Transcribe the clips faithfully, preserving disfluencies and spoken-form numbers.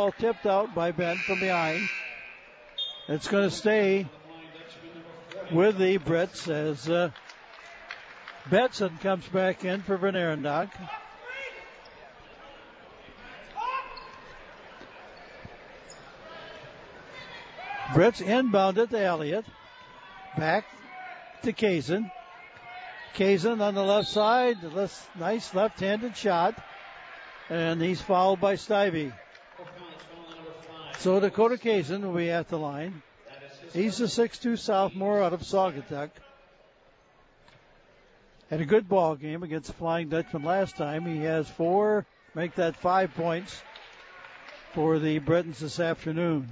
Ball tipped out by Ben from behind. It's going to stay with the Brits as uh, Betson comes back in for Van Arendonk. Brits inbound it to Elliott. Back to Kazin. Kazin on the left side. Nice left-handed shot. And he's fouled by Stivey. So Dakota Kazin will be at the line. He's a six two sophomore out of Saugatuck. Had a good ball game against the Flying Dutchman last time. He has four, make that five points for the Britons this afternoon.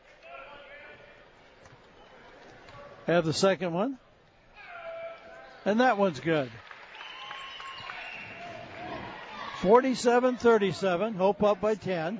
Have the second one. And that one's good. forty-seven thirty-seven. Hope up by ten.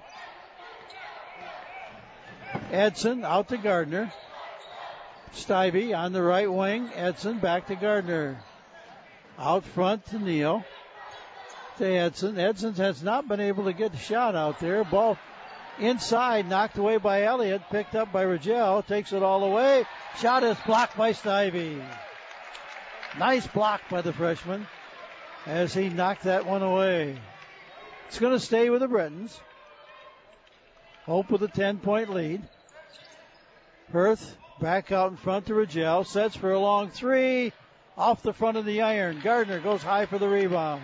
Edson out to Gardner. Stivey on the right wing. Edson back to Gardner. Out front to Neal. To Edson. Edson has not been able to get the shot out there. Ball inside, knocked away by Elliott. Picked up by Rigel. Takes it all away. Shot is blocked by Stivey. Nice block by the freshman as he knocked that one away. It's going to stay with the Britons. Hope with a ten-point lead. Hirth back out in front to Rigel. Sets for a long three. Off the front of the iron. Gardner goes high for the rebound.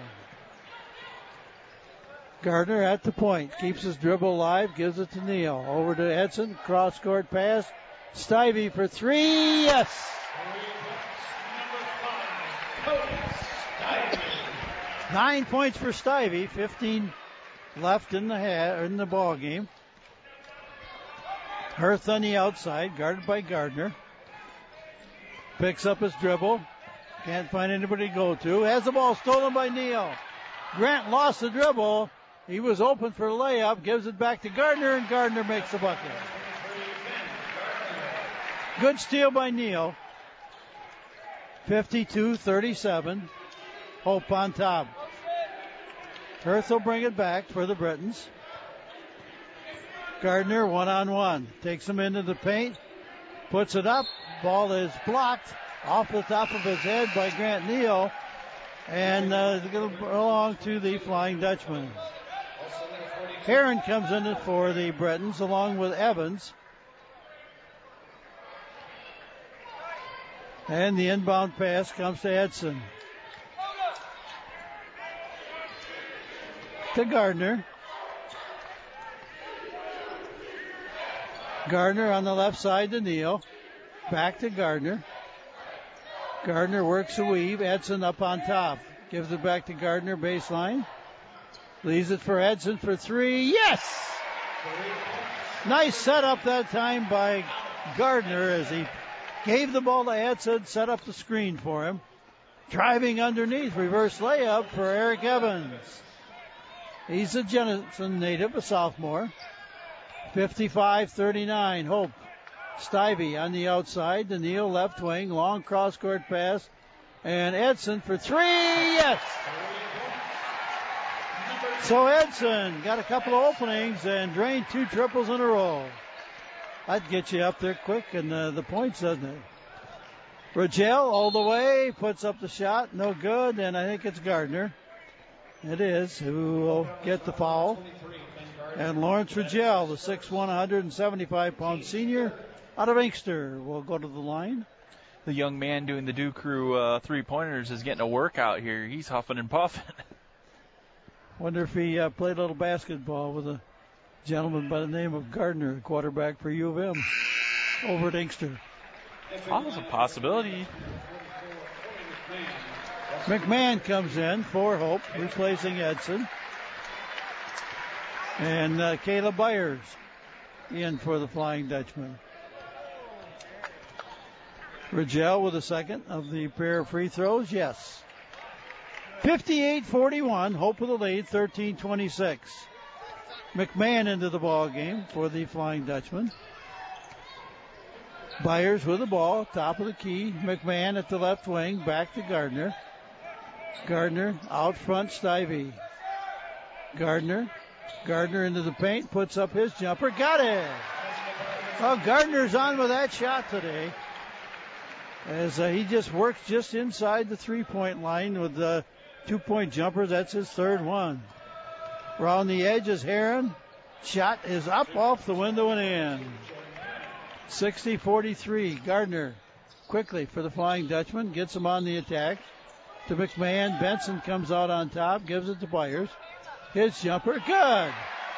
Gardner at the point. Keeps his dribble alive. Gives it to Neal. Over to Edson. Cross-court pass. Stivey for three. Yes! Nine points for Stivey. Fifteen left in the ha- in the ball game. Hirth on the outside, guarded by Gardner. Picks up his dribble. Can't find anybody to go to. Has the ball stolen by Neal. Grant lost the dribble. He was open for a layup. Gives it back to Gardner, and Gardner makes the bucket. Good steal by Neal. fifty-two thirty-seven. Hope on top. Hirth will bring it back for the Britons. Gardner one-on-one. Takes him into the paint. Puts it up. Ball is blocked off the top of his head by Grant Neal. And uh, it's going to belong to the Flying Dutchman. Heron comes in for the Britons along with Evans. And the inbound pass comes to Edson. To Gardner. Gardner on the left side to Neal. Back to Gardner. Gardner works a weave. Edson up on top. Gives it back to Gardner baseline. Leaves it for Edson for three. Yes! Nice setup that time by Gardner as he gave the ball to Edson, set up the screen for him. Driving underneath, reverse layup for Eric Evans. He's a Jenison native, a sophomore. fifty-five thirty-nine, Hope. Stivey on the outside, the Neal left wing, long cross-court pass, and Edson for three, yes! So Edson got a couple of openings and drained two triples in a row. That'd get you up there quick, and uh, the points, doesn't it? Rigel all the way, puts up the shot, no good, and I think it's Gardner. It is, who will get the foul. And Lawrence Rigel, the six one, one hundred seventy-five pound senior out of Inkster, will go to the line. The young man doing the Dew Crew uh, three-pointers is getting a workout here. He's huffing and puffing. Wonder if he uh, played a little basketball with a gentleman by the name of Gardner, quarterback for U of M, over at Inkster. Oh, that's a possibility. McMahon comes in for Hope, replacing Edson. And uh, Caleb Byers in for the Flying Dutchman. Rigel with a second of the pair of free throws, yes. fifty-eight forty-one, Hope with the lead, thirteen twenty-six. McMahon into the ball game for the Flying Dutchman. Byers with the ball, top of the key. McMahon at the left wing, back to Gardner. Gardner out front, Stivey. Gardner Gardner into the paint, puts up his jumper, got it. Well, Gardner's on with that shot today, as uh, he just works just inside the three-point line with the uh, two-point jumpers. That's his third one. Around the edge is Heron. Shot is up off the window and in. sixty forty-three. Gardner quickly for the Flying Dutchman. Gets him on the attack. To McMahon. Benson comes out on top. Gives it to Byers. His jumper. Good.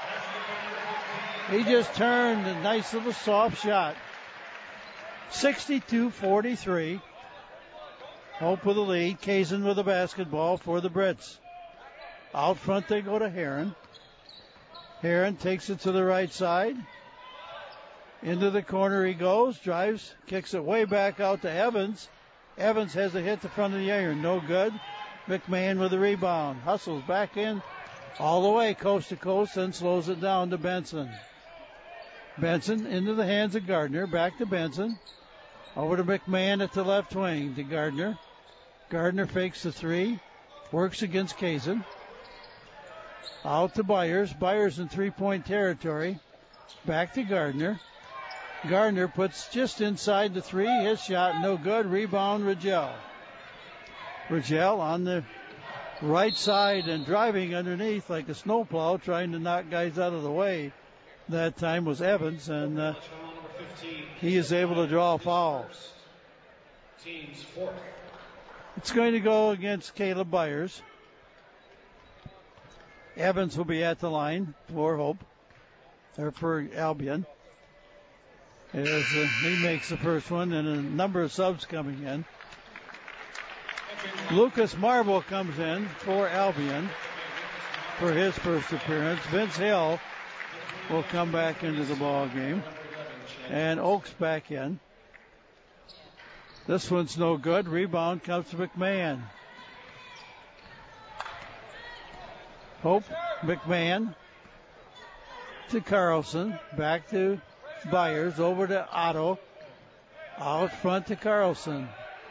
He just turned a nice little soft shot. sixty-two forty-three. Hope with the lead. Kazin with the basketball for the Brits. Out front they go to Heron. Heron takes it to the right side. Into the corner he goes. Drives. Kicks it way back out to Evans. Evans has a hit the front of the iron. No good. McMahon with the rebound. Hustles back in. All the way coast to coast. Then slows it down to Benson. Benson into the hands of Gardner. Back to Benson. Over to McMahon at the left wing to Gardner. Gardner fakes the three. Works against Kazin. Out to Byers. Byers in three-point territory. Back to Gardner. Gardner puts just inside the three. His shot no good. Rebound Rigel. Rigel on the right side and driving underneath like a snowplow, trying to knock guys out of the way. That time was Evans, and uh, he is able to draw a foul. It's going to go against Caleb Byers. Evans will be at the line for Hope, or for Albion. As uh, he makes the first one, and a number of subs coming in. Lucas Marble comes in for Albion for his first appearance. Vince Hill will come back into the ball game, and Oakes back in. This one's no good. Rebound comes to McMahon. Hope, McMahon to Carlson, back to Byers, over to Otto, out front to Carlson.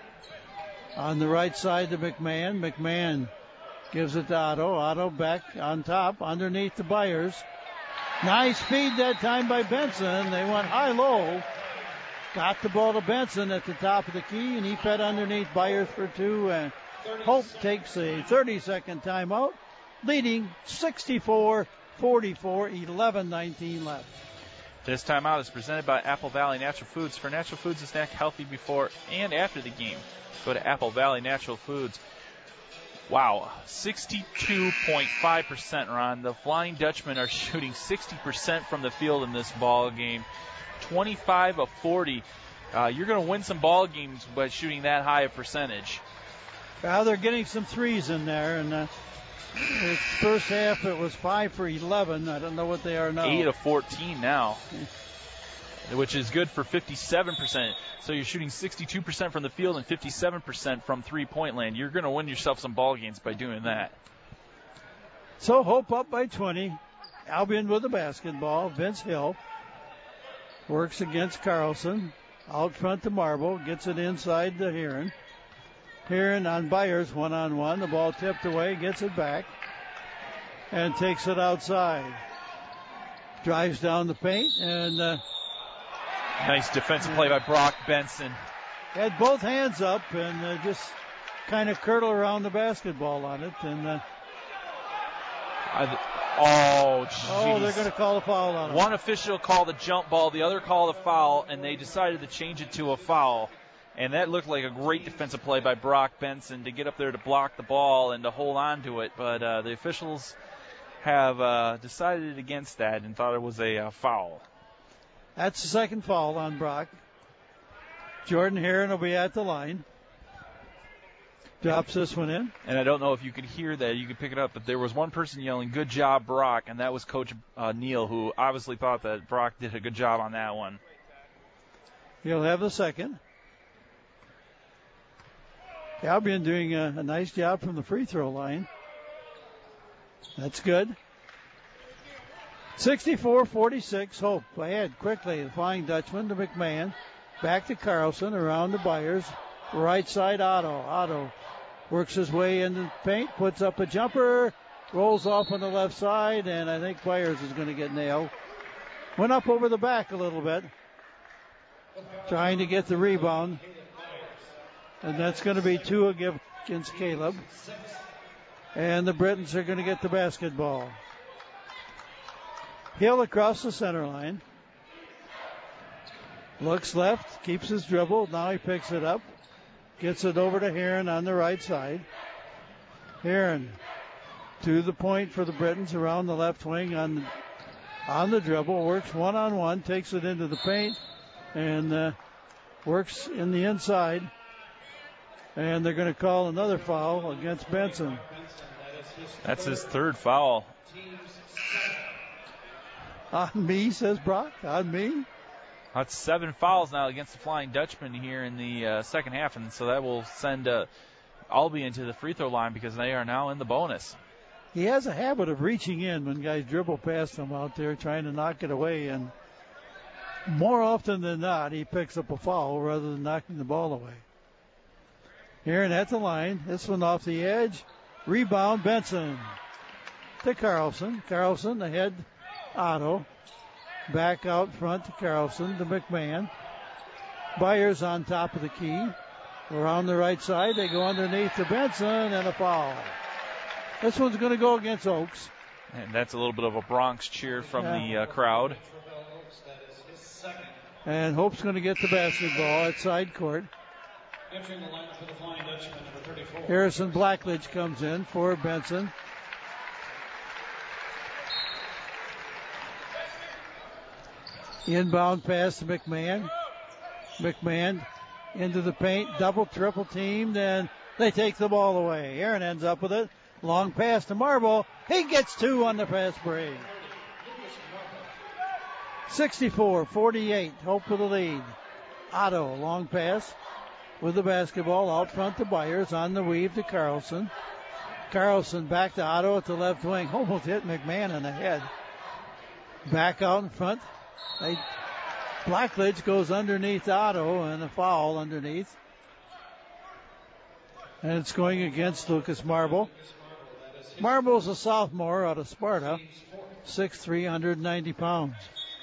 On the right side to McMahon. McMahon gives it to Otto. Otto back on top, underneath the Byers. Nice feed that time by Benson. They went high-low. Got the ball to Benson at the top of the key, and he fed underneath Byers for two. And Hope takes a thirty-second timeout, leading sixty-four forty-four, eleven nineteen left. This timeout is presented by Apple Valley Natural Foods. For natural foods to snack healthy before and after the game, go to Apple Valley Natural Foods. Wow, sixty-two point five percent, Ron. The Flying Dutchmen are shooting sixty percent from the field in this ball game. twenty-five of forty. Uh, you're going to win some ball games by shooting that high a percentage. Well, they're getting some threes in there, and uh, the first half it was five for eleven. I don't know what they are now. eight of fourteen now, which is good for fifty-seven percent. So you're shooting sixty-two percent from the field and fifty-seven percent from three-point land. You're going to win yourself some ball games by doing that. So Hope up by twenty. Albion with the basketball. Vince Hill works against Carlson. Out front to Marble. Gets it inside to Heron. Heron on Byers, one-on-one. The ball tipped away. Gets it back. And takes it outside. Drives down the paint. And uh, nice defensive play by Brock Benson. Had both hands up and uh, just kind of curl around the basketball on it. And uh, I, oh, geez. Oh, they're going to call a foul on him. One official called a jump ball, the other called a foul, and they decided to change it to a foul. And that looked like a great defensive play by Brock Benson to get up there to block the ball and to hold on to it. But uh, the officials have uh, decided against that and thought it was a uh, foul. That's the second foul on Brock. Jordan Heron will be at the line. Drops this one in. And I don't know if you could hear that. You could pick it up. But there was one person yelling, "Good job, Brock," and that was Coach uh, Neal, who obviously thought that Brock did a good job on that one. He'll have the second. Albion doing a, a nice job from the free throw line. That's good. sixty-four forty-six. Hope ahead quickly. The Flying Dutchman to McMahon. Back to Carlson. Around to Byers. Right side Otto. Otto works his way into the paint. Puts up a jumper. rolls off on the left side, and I think Byers is going to get nailed. Went up over the back a little bit, trying to get the rebound. And that's going to be two against Caleb. And the Britons are going to get the basketball. Hill across the center line. Looks left, keeps his dribble. Now he picks it up. Gets it over to Heron on the right side. Heron to the point for the Britons around the left wing on, on the dribble. Works one-on-one, takes it into the paint, and uh, works in the inside. And they're going to call another foul against Benson. That's his third foul. On me, says Brock. On me. That's seven fouls now against the Flying Dutchman here in the uh, second half, and so that will send uh, Albee into the free throw line because they are now in the bonus. He has a habit of reaching in when guys dribble past him out there trying to knock it away, and more often than not, he picks up a foul rather than knocking the ball away. Heron at the line. This one off the edge. Rebound, Benson to Carlson. Carlson ahead, Otto. Back out front to Carlson to McMahon. Byers on top of the key. Around the right side, they go underneath to Benson, and a foul. This one's going to go against Oaks. And that's a little bit of a Bronx cheer from yeah. the uh, crowd. And Hope's going to get the basketball at side court. Entering the lineup for the Flying Dutchman, number thirty-four. Harrison Blackledge comes in for Benson. Inbound pass to McMahon. McMahon into the paint, double, triple teamed, and they take the ball away. Aaron ends up with it. Long pass to Marble. He gets two on the fast break. sixty-four forty-eight. Hope for the lead. Otto, long pass with the basketball out front to Byers. On the weave to Carlson. Carlson back to Otto at the left wing. Almost hit McMahon in the head. Back out in front. They, Blackledge goes underneath Otto, and a foul underneath. And it's going against Lucas Marble. Marble's a sophomore out of Sparta, six three, one hundred ninety pounds.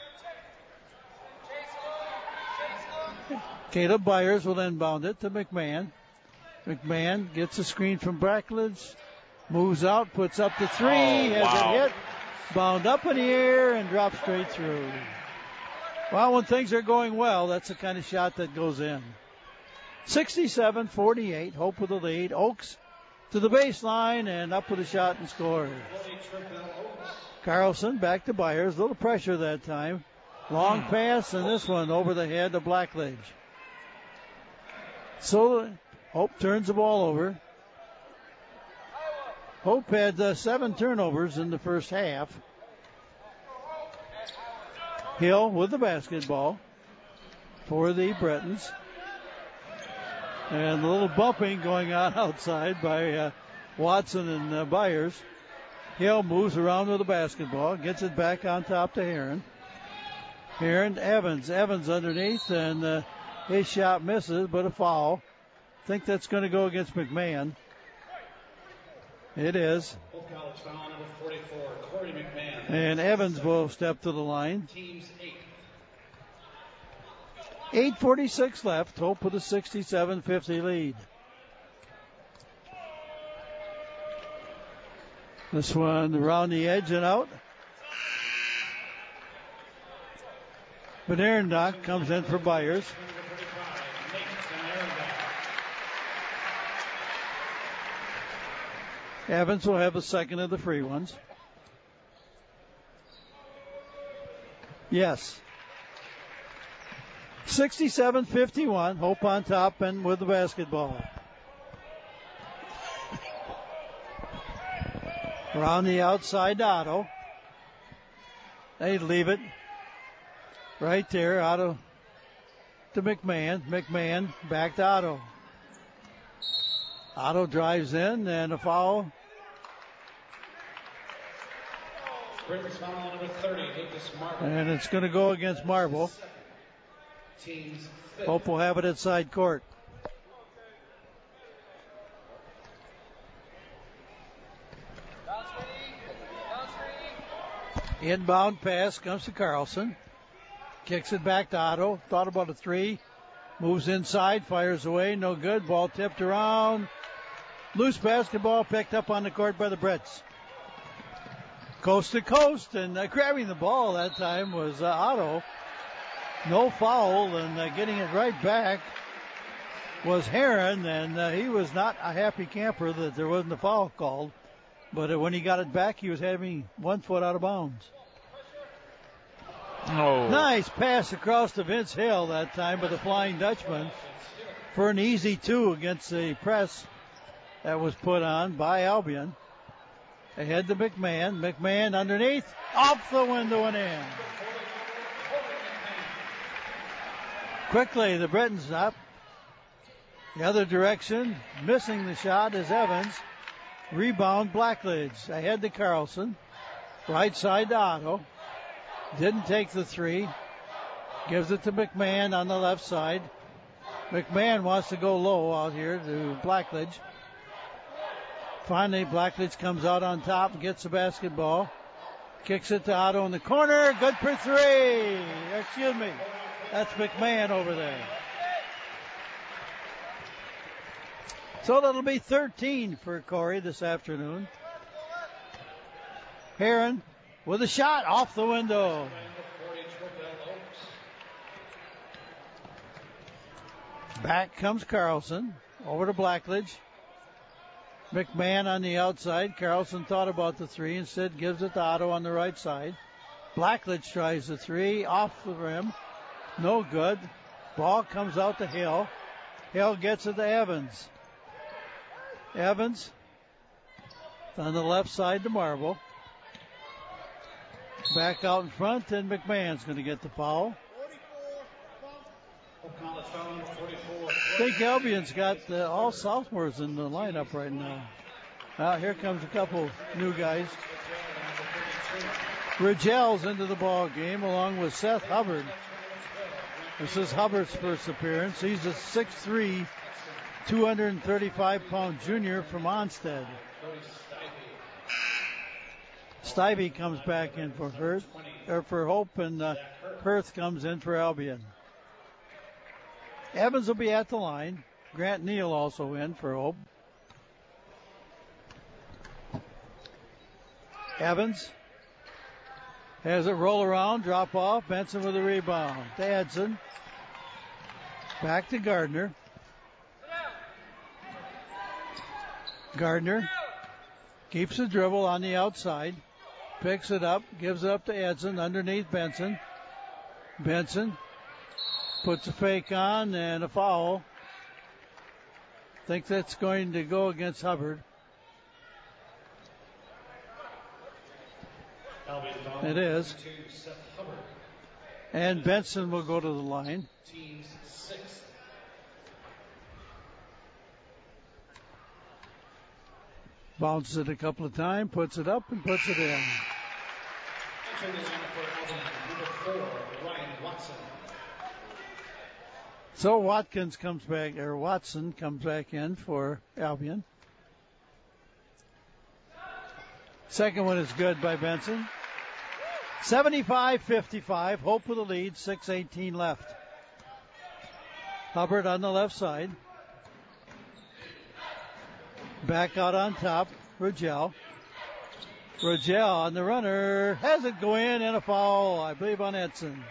Caleb Byers will inbound it to McMahon. McMahon gets a screen from Blackledge, moves out, puts up the three, oh, has wow. it hit, bound up in the air, and drops straight through. Well, when things are going well, that's the kind of shot that goes in. sixty-seven forty-eight, Hope with the lead. Oaks to the baseline and up with a shot and scores. Carlson back to Byers. A little pressure that time. Long pass, and this one over the head of Blackledge. So Hope turns the ball over. Hope had uh, seven turnovers in the first half. Hill with the basketball for the Britons. And a little bumping going on outside by uh, Watson and uh, Byers. Hill moves around with the basketball, gets it back on top to Heron. Heron, Evans. Evans underneath, and uh, his shot misses, but a foul. I think that's going to go against McMahon. It is. And Evans will step to the line. eight forty-six left. Hope with a sixty-seven fifty lead. This one around the edge and out. But Arondock comes in for Byers. Evans will have a second of the free ones. Yes. sixty-seven fifty-one. Hope on top and with the basketball. Around the outside, Otto. They leave it right there. Otto to McMahon. McMahon back to Otto. Otto drives in, and a foul. And it's going to go against Marble. Hope will have it at side court. Inbound pass comes to Carlson. Kicks it back to Otto. Thought about a three. Moves inside, fires away, no good. Ball tipped around. Loose basketball picked up on the court by the Brits. Coast to coast, and uh, grabbing the ball that time was uh, Otto. No foul, and uh, getting it right back was Heron, and uh, he was not a happy camper that there wasn't a foul called. But uh, when he got it back, he was having one foot out of bounds. Oh. Nice pass across to Vince Hill that time by the Flying Dutchman for an easy two against the press that was put on by Albion. Ahead to McMahon. McMahon underneath, off the window and in. Quickly, the Britons up. The other direction, missing the shot is Evans. Rebound, Blackledge. Ahead to Carlson. Right side to Otto. Didn't take the three. Gives it to McMahon on the left side. McMahon wants to go low out here to Blackledge. Finally, Blackledge comes out on top and gets the basketball. Kicks it to Otto in the corner. Good for three. Excuse me. That's McMahon over there. So that'll be thirteen for Corey this afternoon. Heron with a shot off the window. Back comes Carlson. Over to Blackledge. McMahon on the outside. Carlson thought about the three. Instead gives it to Otto on the right side. Blackledge tries the three. Off the rim. No good. Ball comes out to Hill. Hill gets it to Evans. Evans on the left side to Marble. Back out in front, and McMahon's going to get the foul. I think Albion's got uh, all sophomores in the lineup right now. Now here comes a couple new guys. Rigel's into the ball game along with Seth Hubbard. This is Hubbard's first appearance. He's a six three, two hundred thirty-five pound junior from Onstead. Stivey comes back in for Hurth, or for Hope, and uh, Hurth comes in for Albion. Evans will be at the line. Grant Neal also in for Hope. Evans has it roll around, drop off. Benson with a rebound. To Edson. Back to Gardner. Gardner keeps the dribble on the outside. Picks it up, gives it up to Edson underneath Benson. Benson puts a fake on and a foul. Think that's going to go against Hubbard. It is. And Benson will go to the line. Bounces it a couple of times, puts it up and puts it in. So Watkins comes back, or Watson comes back in for Albion. Second one is good by Benson. seventy-five fifty-five. Hope with the lead. six eighteen left. Hubbard on the left side. Back out on top. Rigel. Rigel on the runner. Has it go in and a foul, I believe, on Edson.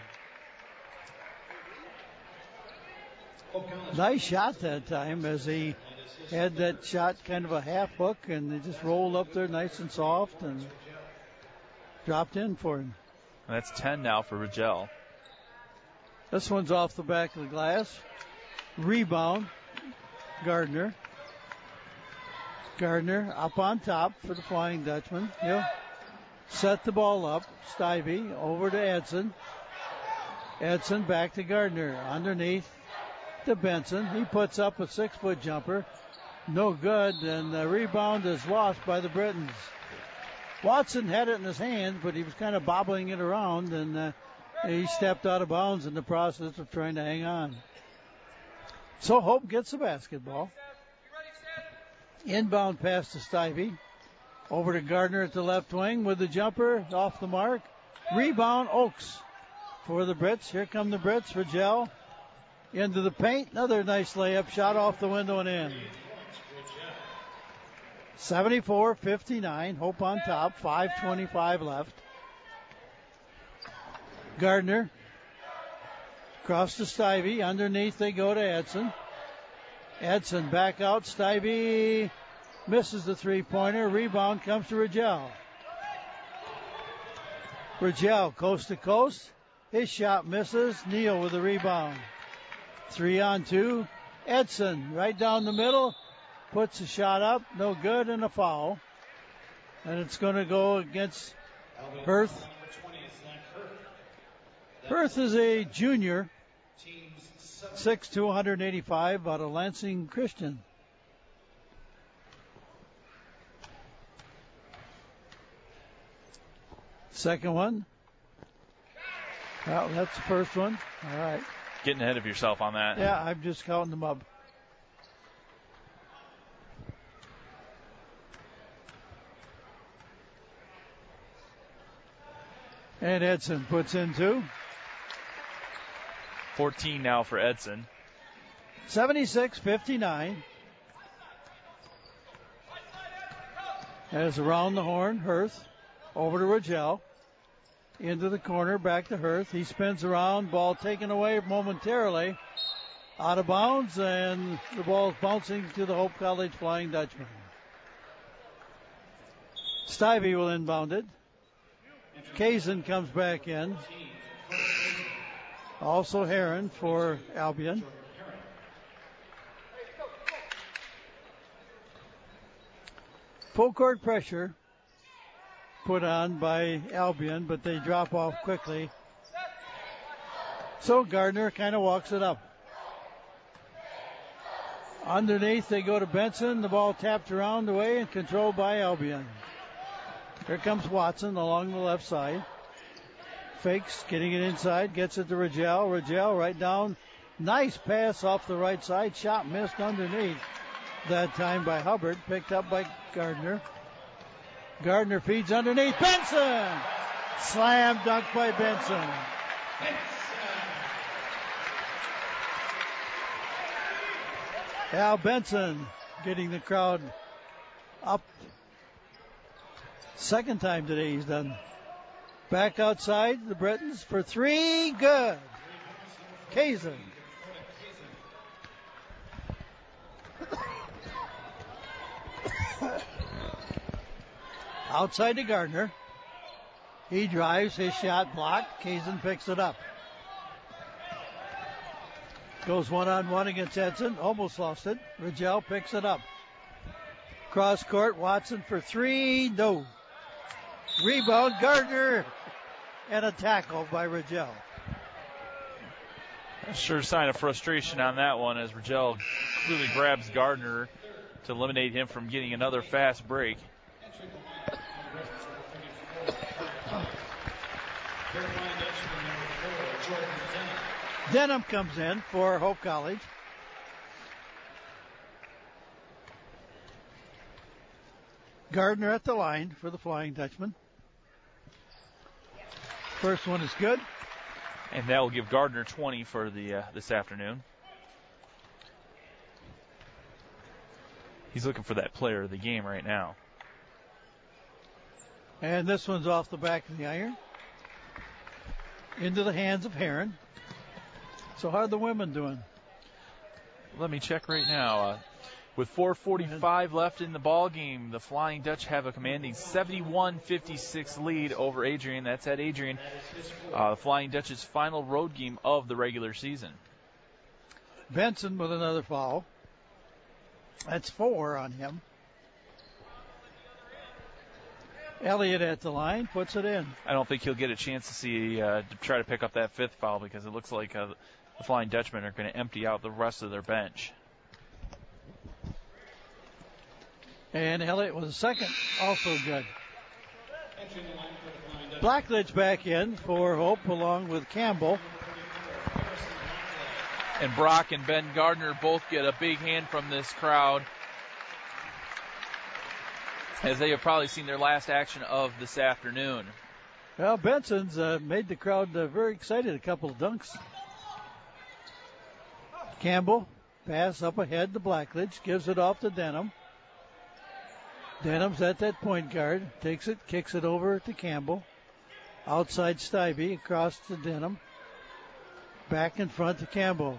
Nice shot that time as he had that shot kind of a half hook and it just rolled up there nice and soft and dropped in for him. And that's ten now for Rigel. This one's off the back of the glass. Rebound. Gardner. Gardner up on top for the Flying Dutchman. He'll set the ball up. Stivey over to Edson. Edson back to Gardner. Underneath to Benson. He puts up a six-foot jumper. No good, and the rebound is lost by the Britons. Watson had it in his hands, but he was kind of bobbling it around, and uh, he stepped out of bounds in the process of trying to hang on. So Hope gets the basketball. Inbound pass to Stivey. Over to Gardner at the left wing with the jumper off the mark. Rebound, Oaks for the Brits. Here come the Brits. Rigel into the paint. Another nice layup. Shot off the window and in. seventy-four fifty-nine. Hope on top. five twenty-five left. Gardner. Across to Stivey. Underneath they go to Edson. Edson back out. Stivey misses the three-pointer. Rebound comes to Rigel. Rigel coast to coast. His shot misses. Neal with the rebound. Three on two. Edson right down the middle. Puts the shot up. No good and a foul. And it's going to go against Hirth. Hirth is a junior. six two, one eighty-five, out of Lansing Christian. Second one. Well, that's the first one. All right. Getting ahead of yourself on that. Yeah, I'm just counting them up. And Edson puts in two. fourteen now for Edson. seventy-six fifty-nine. As around the horn, Hirth over to Rigel. Into the corner, back to Hirth. He spins around, ball taken away momentarily. Out of bounds, and the ball bouncing to the Hope College Flying Dutchman. Stivey will inbound it. Kazin comes back in. Also Heron for Albion. Full court pressure put on by Albion, but they drop off quickly. So Gardner kind of walks it up. Underneath they go to Benson. The ball tapped around the way and controlled by Albion. Here comes Watson along the left side. Fakes, getting it inside, gets it to Rigel. Rigel right down. Nice pass off the right side. Shot missed underneath. That time by Hubbard. Picked up by Gardner. Gardner feeds underneath. Benson! Slam dunk by Benson. Al Benson getting the crowd up. Second time today he's done. Back outside, the Britons for three. Good. Kazin. Outside to Gardner. He drives, his shot blocked. Kazin picks it up. Goes one-on-one against Edson. Almost lost it. Rigel picks it up. Cross court, Watson for three. No. Rebound, Gardner. And a tackle by Rigel. Sure sign of frustration on that one as Rigel clearly grabs Gardner to eliminate him from getting another fast break. Denham comes in for Hope College. Gardner at the line for the Flying Dutchman. First one is good. And that will give Gardner twenty for the uh, this afternoon. He's looking for that player of the game right now. And this one's off the back of the iron. Into the hands of Heron. So how are the women doing? Let me check right now. Uh, with four forty-five left in the ball game, the Flying Dutch have a commanding seventy-one fifty-six lead over Adrian. That's at Adrian. Uh, the Flying Dutch's final road game of the regular season. Benson with another foul. That's four on him. Elliott at the line, puts it in. I don't think he'll get a chance to see uh, to try to pick up that fifth foul because it looks like uh, the Flying Dutchmen are going to empty out the rest of their bench. And Elliott was second, also good. Blackledge back in for Hope along with Campbell. And Brock and Ben Gardner both get a big hand from this crowd, as they have probably seen their last action of this afternoon. Well, Benson's uh, made the crowd uh, very excited. A couple of dunks. Campbell, pass up ahead to Blackledge, gives it off to Denham. Denham's at that point guard, takes it, kicks it over to Campbell. Outside Stibey, across to Denham. Back in front to Campbell.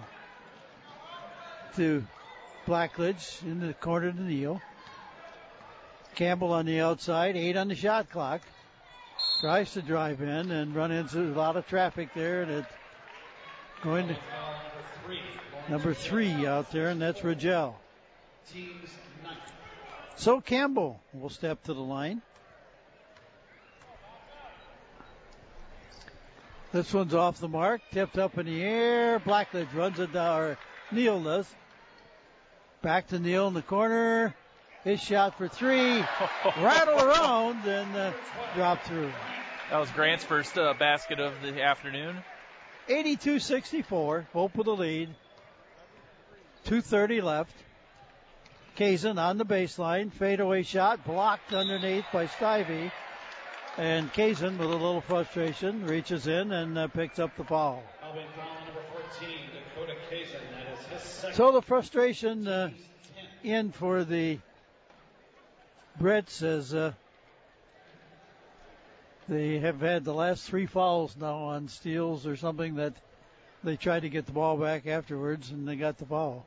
To Blackledge in the corner to Neal. Campbell on the outside, eight on the shot clock. Tries to drive in and run into a lot of traffic there. And it's going to number three out there, and that's Rigel. So Campbell will step to the line. This one's off the mark, tipped up in the air. Blackledge runs it down, or Neal does. Back to Neal in the corner. His shot for three. Rattle around and uh, drop through. That was Grant's first uh, basket of the afternoon. eighty-two sixty-four. Hope with the lead. two thirty left. Kazan on the baseline. Fadeaway shot blocked underneath by Stibey. And Kazan, with a little frustration, reaches in and uh, picks up the foul. So the frustration uh, in for the Brits as uh, they have had the last three fouls now on steals or something that they tried to get the ball back afterwards and they got the foul.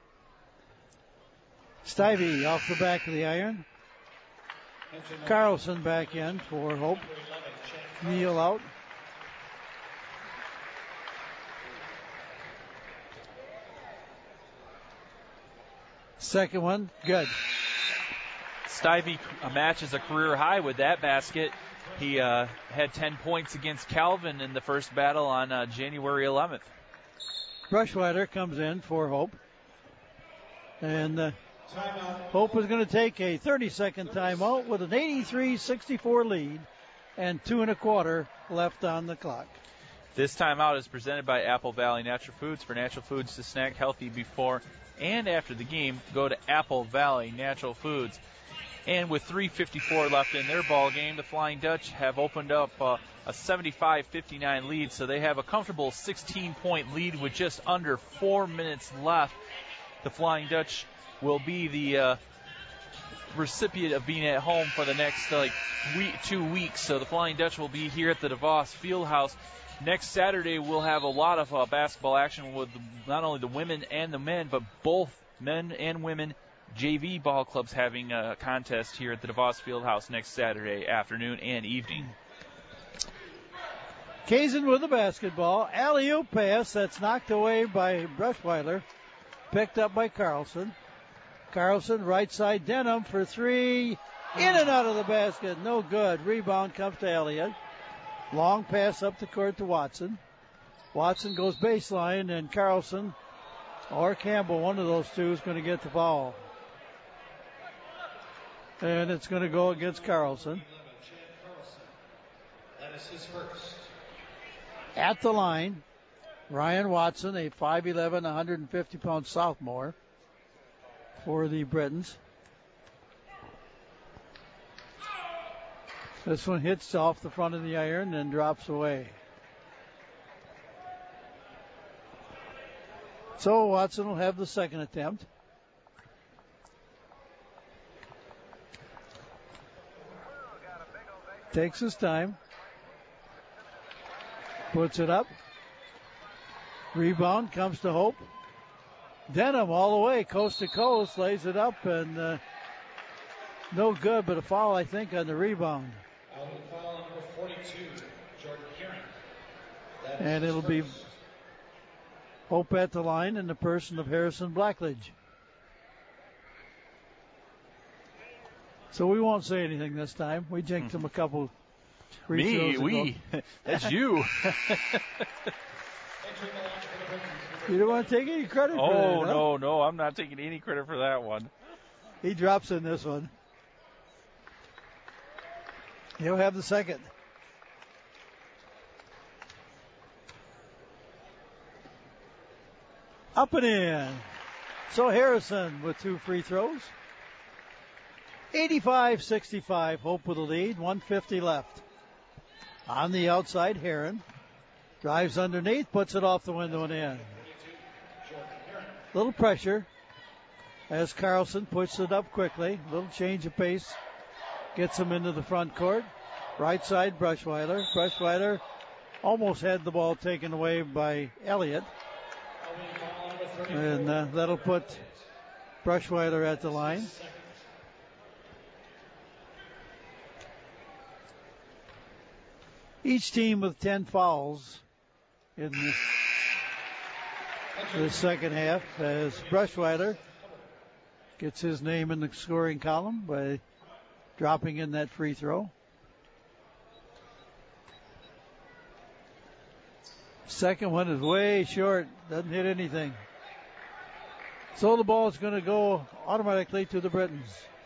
Stibey off the back of the iron. Carlson back in for Hope. Neal out. Second one, good. Stibey matches a career high with that basket. He uh, had ten points against Calvin in the first battle on uh, January eleventh. Brushweiler comes in for Hope. And uh, Hope is going to take a thirty-second timeout with an eighty-three sixty-four lead and two and a quarter left on the clock. This timeout is presented by Apple Valley Natural Foods. For natural foods to snack healthy before and after the game, go to Apple Valley Natural Foods. And with three fifty-four left in their ball game, the Flying Dutch have opened up uh, a seventy-five fifty-nine lead, so they have a comfortable sixteen-point lead with just under four minutes left. The Flying Dutch will be the uh, recipient of being at home for the next like week, two weeks. So the Flying Dutch will be here at the DeVos Fieldhouse. Next Saturday, we'll have a lot of uh, basketball action with not only the women and the men, but both men and women J V ball clubs having a contest here at the DeVos Fieldhouse next Saturday afternoon and evening. Kazan with the basketball. Alley-oop pass that's knocked away by Brushweiler. Picked up by Carlson. Carlson, right side, Denham for three. In and out of the basket. No good. Rebound comes to Elliott. Long pass up the court to Watson. Watson goes baseline, and Carlson or Campbell, one of those two, is going to get the foul. And it's going to go against Carlson. That is his first. At the line, Ryan Watson, a five eleven, one hundred fifty pound sophomore for the Britons. This one hits off the front of the iron and drops away. So Watson will have the second attempt. Takes his time. Puts it up. Rebound comes to Hope. Denham all the way, coast to coast, lays it up, and uh, no good, but a foul, I think, on the rebound. Foul number forty-two, Jordan Kieran. And it'll be Hope at the line in the person of Harrison Blackledge. So we won't say anything this time. We jinked him a couple free Me, throws we. ago. That's you. You don't want to take any credit for Oh, that, huh? no, no, I'm not taking any credit for that one. He drops in this one. He'll have the second. Up and in. So Harrison with two free throws. eighty-five sixty-five, Hope with the lead, one fifty left. On the outside, Heron drives underneath, puts it off the window and in. Little pressure as Carlson pushes it up quickly. Little change of pace. Gets him into the front court. Right side, Brushweiler. Brushweiler almost had the ball taken away by Elliott. And uh, that'll put Brushweiler at the line. Each team with ten fouls in the, the second half as Brushweiler gets his name in the scoring column by dropping in that free throw. Second one is way short, doesn't hit anything. So the ball is going to go automatically to the Britons.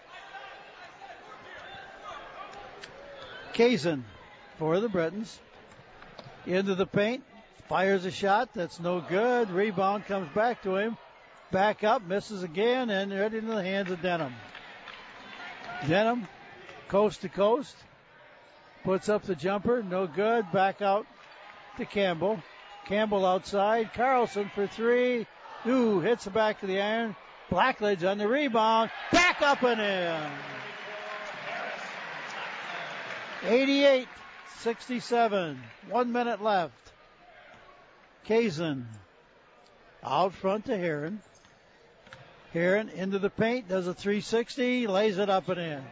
Kazin for the Britons. Into the paint, fires a shot, that's no good. Rebound comes back to him. Back up, misses again, and right into the hands of Denham. Denham, coast to coast, puts up the jumper, no good. Back out to Campbell. Campbell outside. Carlson for three. Ooh, hits the back of the iron. Blackledge on the rebound. Back up and in. eighty-eight sixty-seven. One minute left. Kazin out front to Heron. Heron into the paint, does a three sixty, lays it up and in.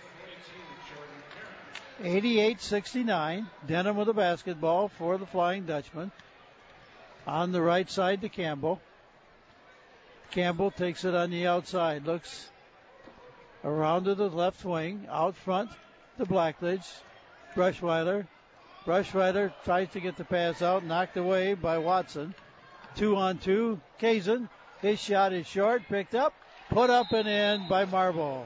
eighty-eight sixty-nine. Denham with the basketball for the Flying Dutchman. On the right side to Campbell. Campbell takes it on the outside. Looks around to the left wing. Out front to Blackledge. Brushweiler. Brushweiler tries to get the pass out. Knocked away by Watson. Two on two. Kazin. His shot is short. Picked up. Put up and in by Marble.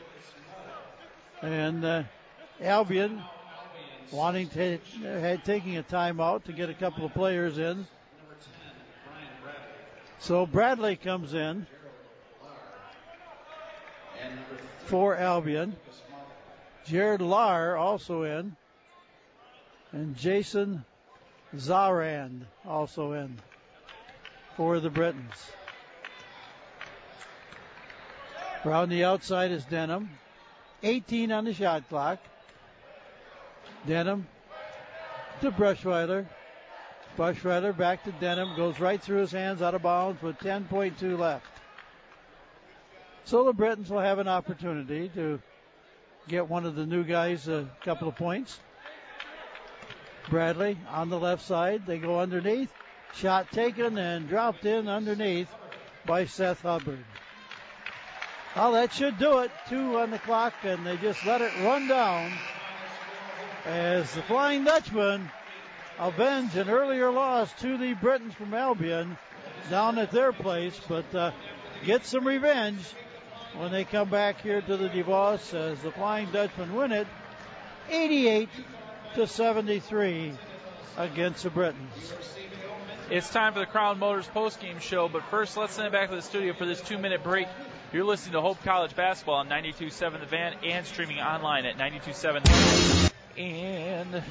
And uh, Albion wanting to, uh, taking a timeout to get a couple of players in. So Bradley comes in for Albion. Jared Lahr also in. And Jason Zarand also in for the Britons. Around the outside is Denham. eighteen on the shot clock. Denham to Brushweiler. Brushweiler back to Denham. Goes right through his hands, out of bounds with ten point two left. So the Britons will have an opportunity to get one of the new guys a couple of points. Bradley on the left side. They go underneath. Shot taken and dropped in underneath by Seth Hubbard. Well, that should do it. Two on the clock, and they just let it run down as the Flying Dutchman avenge an earlier loss to the Britons from Albion down at their place, but uh, get some revenge when they come back here to the DeVos as the Flying Dutchmen win it eighty-eight to seventy-three against the Britons. It's time for the Crown Motors postgame show, but first let's send it back to the studio for this two-minute break. You're listening to Hope College Basketball on ninety-two point seven The Van and streaming online at ninety-two point seven and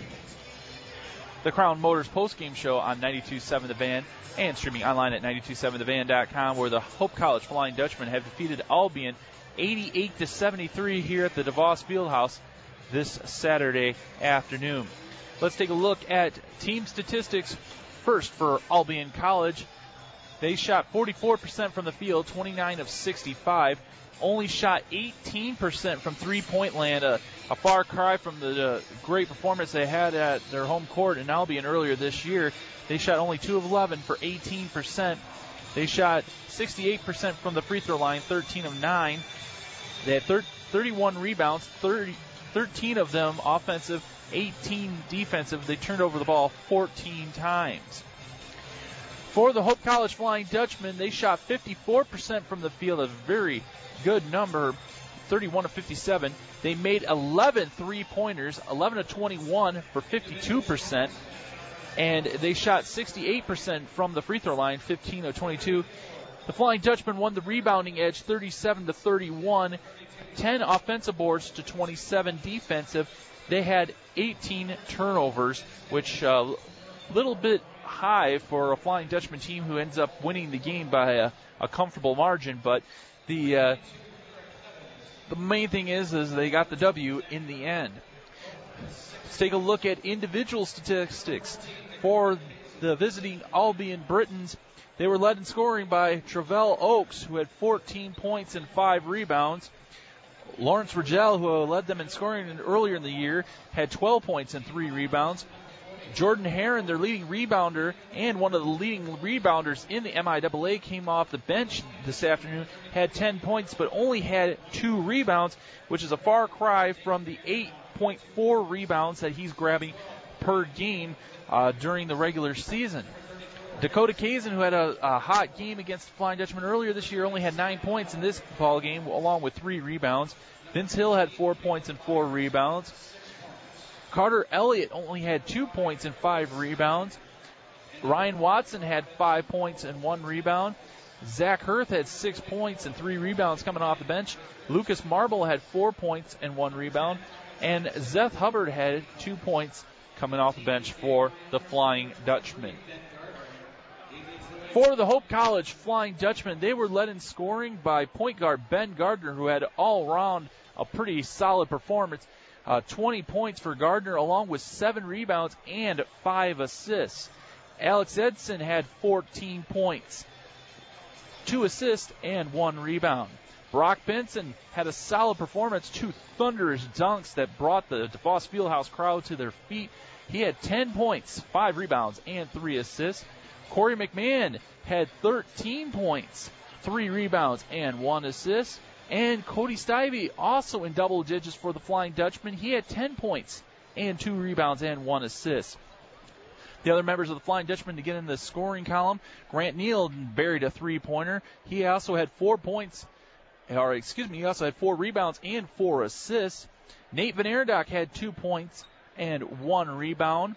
the Crown Motors postgame show on ninety-two point seven The Van and streaming online at ninety-two point seven the van dot com, where the Hope College Flying Dutchmen have defeated Albion eighty-eight to seventy-three here at the DeVos Fieldhouse this Saturday afternoon. Let's take a look at team statistics first for Albion College. They shot forty-four percent from the field, twenty-nine of sixty-five. Only shot eighteen percent from three-point land, a, a far cry from the uh, great performance they had at their home court in Albion earlier this year. They shot only two of eleven for eighteen percent. They shot sixty-eight percent from the free throw line, thirteen of nine. They had thir- thirty-one rebounds, thirty, thirteen of them offensive, eighteen defensive. They turned over the ball fourteen times. For the Hope College Flying Dutchmen, they shot fifty-four percent from the field, a very good number, thirty-one of fifty-seven. They made eleven three-pointers, eleven of twenty-one for fifty-two percent. And they shot sixty-eight percent from the free throw line, fifteen of twenty-two. The Flying Dutchmen won the rebounding edge, thirty-seven to thirty-one. ten offensive boards to twenty-seven defensive. they had eighteen turnovers, which a uh, little bit high for a Flying Dutchman team who ends up winning the game by a, a comfortable margin. But the uh, the main thing is, is they got the W in the end. Let's take a look at individual statistics for the visiting Albion Britons. They were led in scoring by Travell Oakes, who had fourteen points and five rebounds. Lawrence Rigel, who led them in scoring earlier in the year, had twelve points and three rebounds. Jordan Heron, their leading rebounder and one of the leading rebounders in the M I A A, came off the bench this afternoon, had ten points but only had two rebounds, which is a far cry from the eight point four rebounds that he's grabbing per game uh, during the regular season. Dakota Kazin, who had a, a hot game against the Flying Dutchman earlier this year, only had nine points in this ball game, along with three rebounds. Vince Hill had four points and four rebounds. Carter Elliott only had two points and five rebounds. Ryan Watson had five points and one rebound. Zach Hirth had six points and three rebounds coming off the bench. Lucas Marble had four points and one rebound. And Zeth Hubbard had two points coming off the bench for the Flying Dutchman. For the Hope College Flying Dutchman, they were led in scoring by point guard Ben Gardner, who had all around a pretty solid performance. Uh, twenty points for Gardner, along with seven rebounds and five assists. Alex Edson had fourteen points, two assists, and one rebound. Brock Benson had a solid performance, two thunderous dunks that brought the DeVos Fieldhouse crowd to their feet. He had ten points, five rebounds, and three assists. Corey McMahon had thirteen points, three rebounds, and one assist. And Cody Stivey also in double digits for the Flying Dutchman. He had ten points and two rebounds and one assist. The other members of the Flying Dutchman to get in the scoring column, Grant Neal buried a three-pointer. He also had four points, or excuse me, he also had four rebounds and four assists. Nate Van Erendonk had two points and one rebound.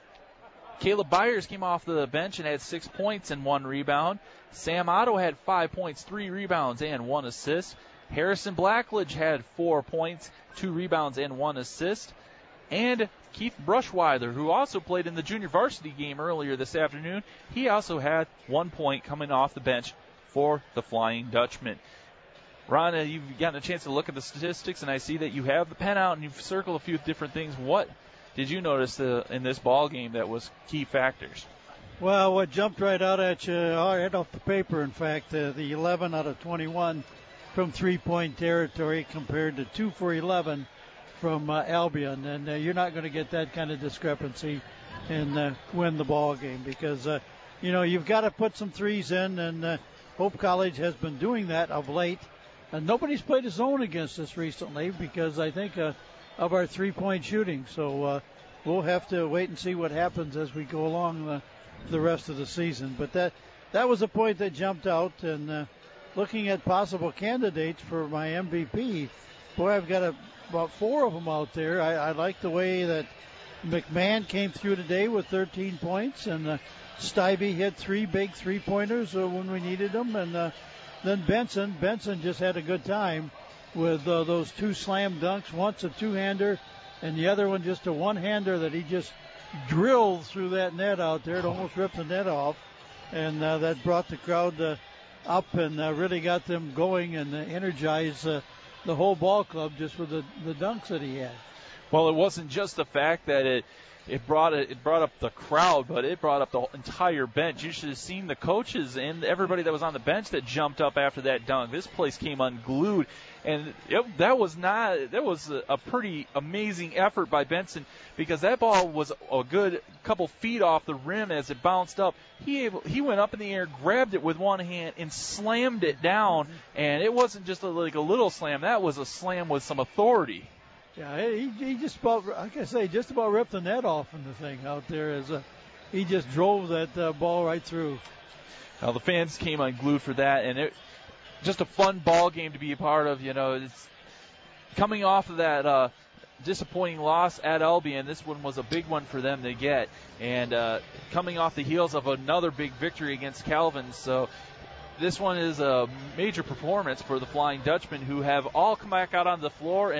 Caleb Byers came off the bench and had six points and one rebound. Sam Otto had five points, three rebounds, and one assist. Harrison Blackledge had four points, two rebounds, and one assist. And Keith Brushweiler, who also played in the junior varsity game earlier this afternoon, he also had one point coming off the bench for the Flying Dutchman. Ron, uh, you've gotten a chance to look at the statistics, and I see that you have the pen out and you've circled a few different things. What did you notice uh, in this ball game that was key factors? Well, what jumped right out at you, right off the paper, in fact, uh, the eleven out of twenty-one from three-point territory compared to two for eleven from uh, Albion. And uh, you're not going to get that kind of discrepancy and uh, win the ball game because, uh, you know, you've got to put some threes in, and uh, Hope College has been doing that of late. And nobody's played a zone against us recently because I think uh, of our three-point shooting. So uh, we'll have to wait and see what happens as we go along the, the rest of the season. But that that was a point that jumped out. And uh, looking at possible candidates for my M V P, boy, I've got a, about four of them out there. I, I like the way that McMahon came through today with thirteen points, and uh, Stivey hit three big three-pointers uh, when we needed them. And uh, then Benson, Benson just had a good time with uh, those two slam dunks, once a two-hander and the other one just a one-hander that he just drilled through that net out there. It almost ripped the net off, and uh, that brought the crowd uh, up and uh, really got them going and uh, energized uh, the whole ball club just with the, the dunks that he had. Well, it wasn't just the fact that it it brought it, it brought up the crowd, but it brought up the entire bench. You should have seen the coaches and everybody that was on the bench that jumped up after that dunk. This place came unglued, and it, that was not that was a, a pretty amazing effort by Benson because that ball was a good couple feet off the rim as it bounced up. He able, he went up in the air, grabbed it with one hand, and slammed it down. And it wasn't just a, like a little slam; that was a slam with some authority. Yeah, he, he just about, like I say, just about ripped the net off in the thing out there. As a, he just drove that uh, ball right through. Now the fans came unglued for that, and it just a fun ball game to be a part of. You know, it's coming off of that uh, disappointing loss at Albion. This one was a big one for them to get, and uh, coming off the heels of another big victory against Calvin. So this one is a major performance for the Flying Dutchman, who have all come back out on the floor and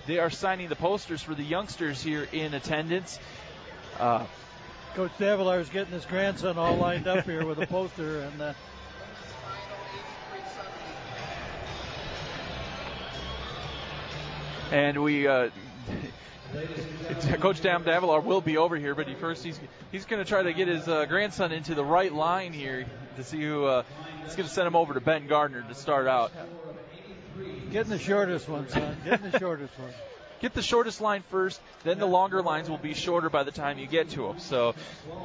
they are signing the posters for the youngsters here in attendance. Uh, Coach Davila is getting his grandson all lined up here with a poster, and uh, and we uh, Coach Dam Davila will be over here, but he first he's he's going to try to get his uh, grandson into the right line here to see who uh, he's going to send him over to Ben Gardner to start out. Getting the shortest one, son. Getting the shortest one. Get the shortest line first, then the longer lines will be shorter by the time you get to them. So,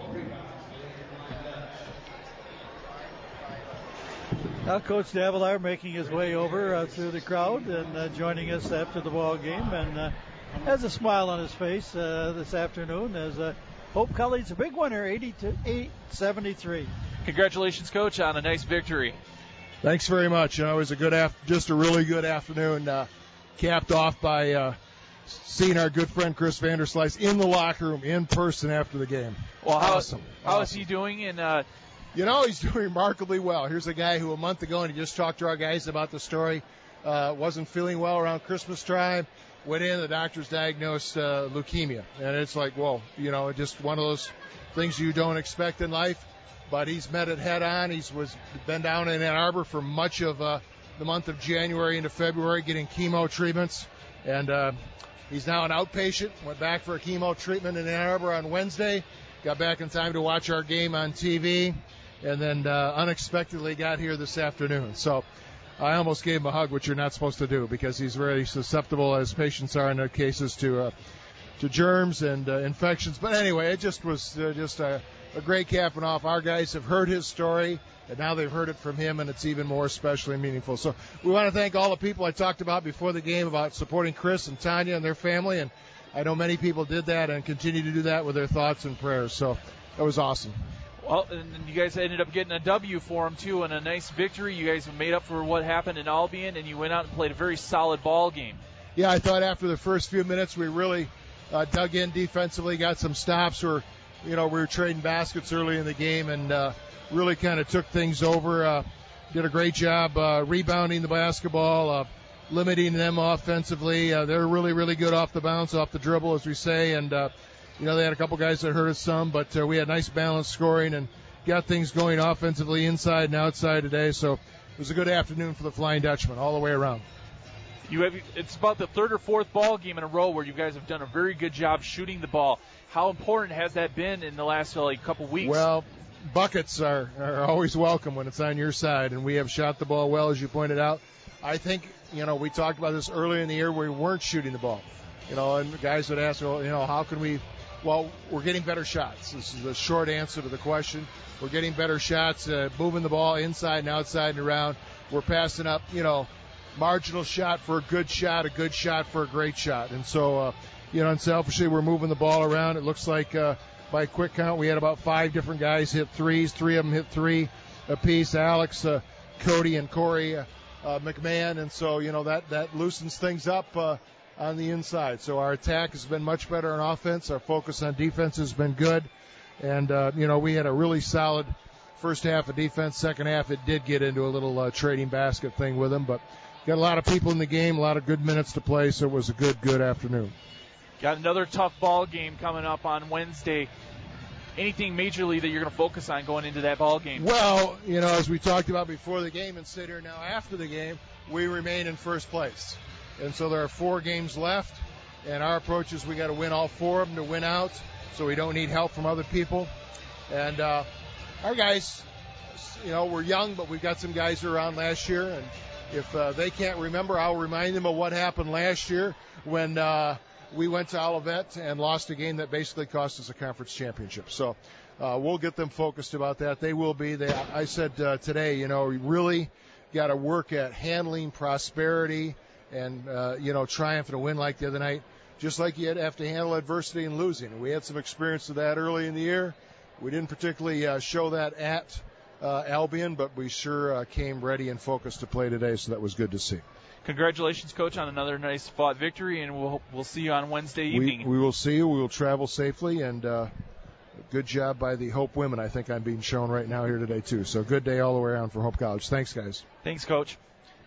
now Coach Davila making his way over uh, through the crowd and uh, joining us after the ball game, and uh, has a smile on his face uh, this afternoon as uh, Hope Colley's a big winner, eighty-eight seventy-three. Congratulations, Coach, on a nice victory. Thanks very much. You know, it was a good, af- just a really good afternoon, uh, capped off by uh, seeing our good friend Chris Vanderslice in the locker room in person after the game. Well, how, awesome. How awesome. is he doing? And uh, you know, he's doing remarkably well. Here's a guy who a month ago, and he just talked to our guys about the story, uh, wasn't feeling well around Christmas time. Went in, the doctors diagnosed uh, leukemia, and it's like, whoa, you know, just one of those things you don't expect in life. But he's met it head on. He's was been down in Ann Arbor for much of uh, the month of January into February getting chemo treatments, and uh, he's now an outpatient. Went back for a chemo treatment in Ann Arbor on Wednesday. Got back in time to watch our game on T V, and then uh, unexpectedly got here this afternoon. So I almost gave him a hug, which you're not supposed to do because he's very susceptible, as patients are in their cases, to uh, to germs and uh, infections. But anyway, it just was uh, just a, a great capping off. Our guys have heard his story, and now they've heard it from him, and it's even more especially meaningful. So we want to thank all the people I talked about before the game about supporting Chris and Tanya and their family, and I know many people did that and continue to do that with their thoughts and prayers. So that was awesome. Well, and you guys ended up getting a W for him, too, and a nice victory. You guys made up for what happened in Albion, and you went out and played a very solid ball game. Yeah, I thought after the first few minutes we really uh, dug in defensively, got some stops. Where, you know, we were trading baskets early in the game and uh, really kind of took things over. Uh, did a great job uh, rebounding the basketball, uh, limiting them offensively. Uh, they're really, really good off the bounce, off the dribble, as we say, and uh, you know, they had a couple guys that hurt us some, but uh, we had nice balanced scoring and got things going offensively inside and outside today. So it was a good afternoon for the Flying Dutchman all the way around. You have it's about the third or fourth ball game in a row where you guys have done a very good job shooting the ball. How important has that been in the last like couple weeks? Well, buckets are, are always welcome when it's on your side, and we have shot the ball well, as you pointed out. I think, you know, we talked about this earlier in the year where we weren't shooting the ball. You know, and the guys would ask, well, you know, how can we? Well, we're getting better shots. This is the short answer to the question. We're getting better shots, uh, moving the ball inside and outside and around. We're passing up, you know, marginal shot for a good shot, a good shot for a great shot. And so, uh, you know, unselfishly, we're moving the ball around. It looks like uh, by quick count, we had about five different guys hit threes. Three of them hit three apiece. Alex, uh, Cody, and Corey uh, uh, McMahon. And so, you know, that, that loosens things up uh, on the inside. So our attack has been much better on offense. Our focus on defense has been good. And, uh, you know, we had a really solid first half of defense. Second half, it did get into a little uh, trading basket thing with them. But got a lot of people in the game, a lot of good minutes to play, so it was a good, good afternoon. Got another tough ball game coming up on Wednesday. Anything majorly that you're going to focus on going into that ball game? Well, you know, as we talked about before the game and sit here now after the game, we remain in first place. And so there are four games left, and our approach is we got to win all four of them to win out, so we don't need help from other people. And uh, our guys, you know, we're young, but we've got some guys who were around last year, and if uh, they can't remember, I'll remind them of what happened last year when uh, we went to Olivet and lost a game that basically cost us a conference championship. So uh, we'll get them focused about that. They will be. They, I said uh, today, you know, we really got to work at handling prosperity and, uh, you know, triumph and a win like the other night, just like you have to handle adversity and losing. We had some experience of that early in the year. We didn't particularly uh, show that at uh, Albion, but we sure uh, came ready and focused to play today, so that was good to see. Congratulations, Coach, on another nice fought victory, and we'll we'll see you on Wednesday evening. We, we will see you. We will travel safely, and uh, good job by the Hope women. I think I'm being shown right now here today, too. So good day all the way around for Hope College. Thanks, guys. Thanks, Coach.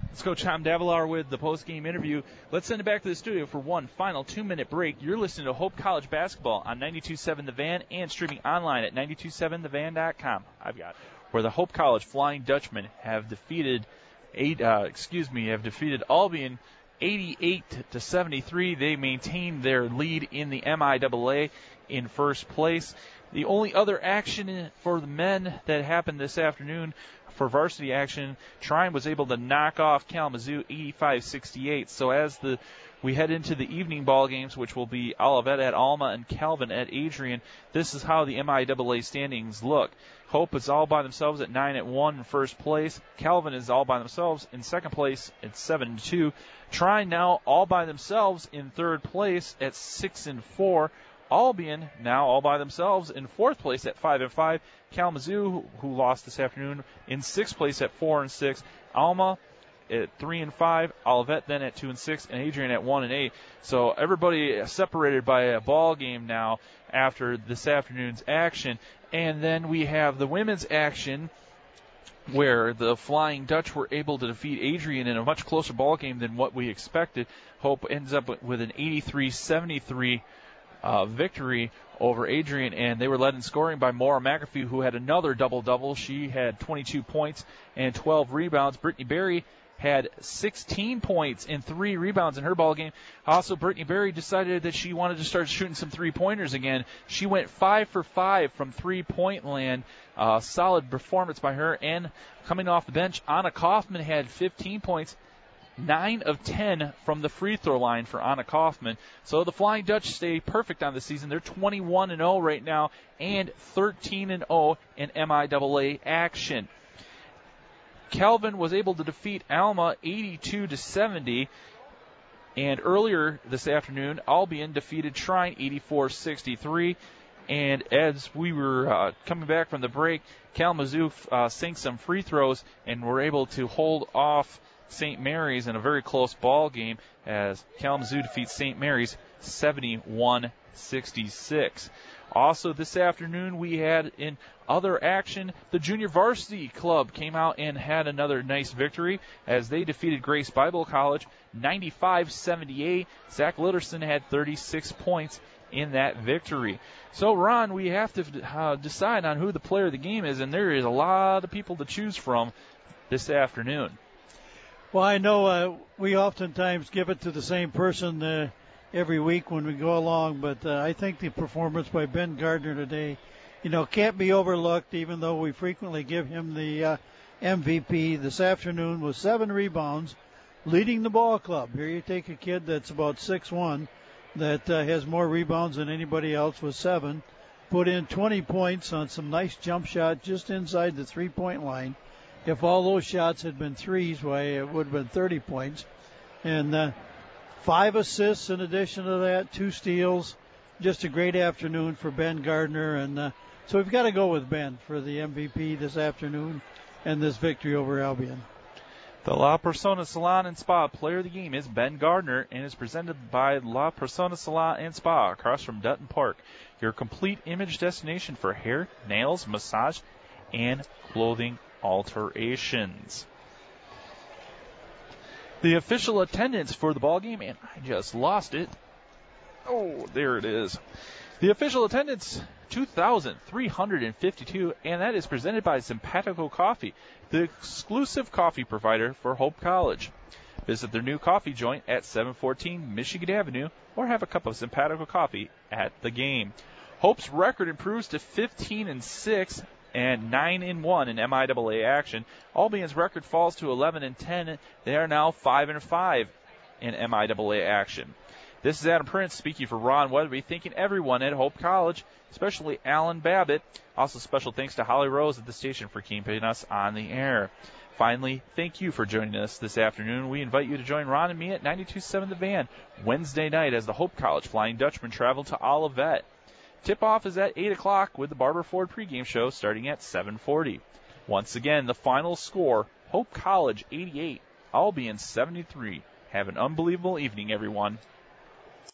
Let's go, Tom Davalar with the post-game interview. Let's send it back to the studio for one final two-minute break. You're listening to Hope College Basketball on ninety-two point seven The Van and streaming online at ninety-two point seven the van dot com. I've got where the Hope College Flying Dutchmen have defeated eight. Uh, excuse me, have defeated Albion eighty-eight to seventy-three. They maintain their lead in the M I A A in first place. The only other action for the men that happened this afternoon for varsity action, Trine was able to knock off Kalamazoo eighty-five sixty-eight. So as the we head into the evening ball games, which will be Olivet at Alma and Calvin at Adrian, this is how the M I A A standings look. Hope is all by themselves at nine and one in first place. Calvin is all by themselves in second place at seven and two. Trine now all by themselves in third place at six and four. Albion now all by themselves in fourth place at five and five. Kalamazoo, who lost this afternoon, in sixth place at four and six. Alma at three and five. Olivet then at two and six, and Adrian at one and eight. So everybody separated by a ball game now after this afternoon's action. And then we have the women's action, where the Flying Dutch were able to defeat Adrian in a much closer ball game than what we expected. Hope ends up with an eighty-three seventy-three uh, victory over Adrian, and they were led in scoring by Maura McAfee, who had another double-double. She had twenty-two points and twelve rebounds. Brittany Berry had sixteen points and three rebounds in her ball game. Also, Brittany Berry decided that she wanted to start shooting some three-pointers again. She went five for five from three-point land. Uh, solid performance by her. And coming off the bench, Anna Kaufman had fifteen points, nine of ten from the free throw line for Anna Kaufman. So the Flying Dutch stay perfect on the season. They're twenty-one and oh right now and thirteen and oh in M I A A action. Calvin was able to defeat Alma eighty-two to seventy. And earlier this afternoon, Albion defeated Trine eighty-four sixty-three. And as we were uh, coming back from the break, Kalamazoo uh, sank some free throws and were able to hold off Saint Mary's in a very close ball game as Kalamazoo defeats Saint Mary's seventy-one sixty-six. Also this afternoon, we had in other action, the Junior Varsity Club came out and had another nice victory as they defeated Grace Bible College ninety-five seventy-eight. Zach Litterson had thirty-six points in that victory. So, Ron, we have to uh, decide on who the player of the game is, and there is a lot of people to choose from this afternoon. Well, I know uh, we oftentimes give it to the same person uh, every week when we go along, but uh, I think the performance by Ben Gardner today, you know, can't be overlooked, even though we frequently give him the uh, M V P this afternoon with seven rebounds, leading the ball club. Here you take a kid that's about six one that uh, has more rebounds than anybody else with seven, put in twenty points on some nice jump shot just inside the three-point line. If all those shots had been threes, why, it would have been thirty points. And uh, five assists in addition to that, two steals. Just a great afternoon for Ben Gardner. And uh, so we've got to go with Ben for the M V P this afternoon and this victory over Albion. The La Persona Salon and Spa player of the game is Ben Gardner and is presented by La Persona Salon and Spa across from Dutton Park, your complete image destination for hair, nails, massage, and clothing alterations. The official attendance for the ball game, and I just lost it. Oh, there it is. The official attendance, two thousand three hundred fifty-two, and that is presented by Simpatico Coffee, the exclusive coffee provider for Hope College. Visit their new coffee joint at seven fourteen Michigan Avenue or have a cup of Simpatico coffee at the game. Hope's record improves to fifteen and six and nine and one in M I A A action. Albion's record falls to eleven and ten. They are now five and five in M I A A action. This is Adam Prince speaking for Ron Weatherby, thanking everyone at Hope College, especially Alan Babbitt. Also, special thanks to Holly Rose at the station for keeping us on the air. Finally, thank you for joining us this afternoon. We invite you to join Ron and me at ninety-two point seven The Van Wednesday night as the Hope College Flying Dutchmen travel to Olivet. Tip-off is at eight o'clock with the Barber Ford pregame show starting at seven forty. Once again, the final score, Hope College eighty-eight, Albion seventy-three. Have an unbelievable evening, everyone.